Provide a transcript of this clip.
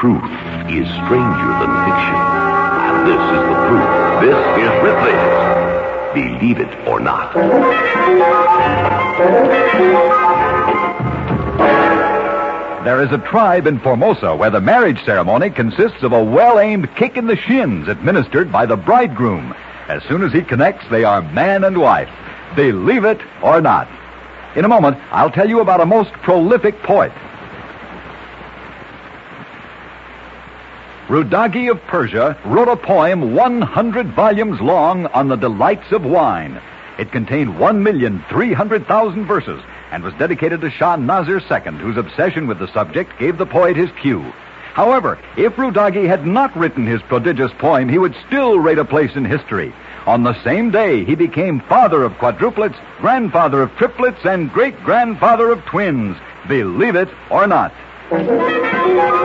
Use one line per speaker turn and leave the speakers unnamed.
truth is stranger than fiction. And this is the proof. This is Ripley's Believe It or Not.
There is a tribe in Formosa where the marriage ceremony consists of a well-aimed kick in the shins administered by the bridegroom. As soon as he connects, they are man and wife. Believe it or not. In a moment, I'll tell you about a most prolific poet. Rudagi of Persia wrote a poem 100 volumes long on the delights of wine. It contained 1,300,000 verses and was dedicated to Shah Nasir II, whose obsession with the subject gave the poet his cue. However, if Rudagi had not written his prodigious poem, he would still rate a place in history. On the same day, he became father of quadruplets, grandfather of triplets, and great-grandfather of twins. Believe it or not.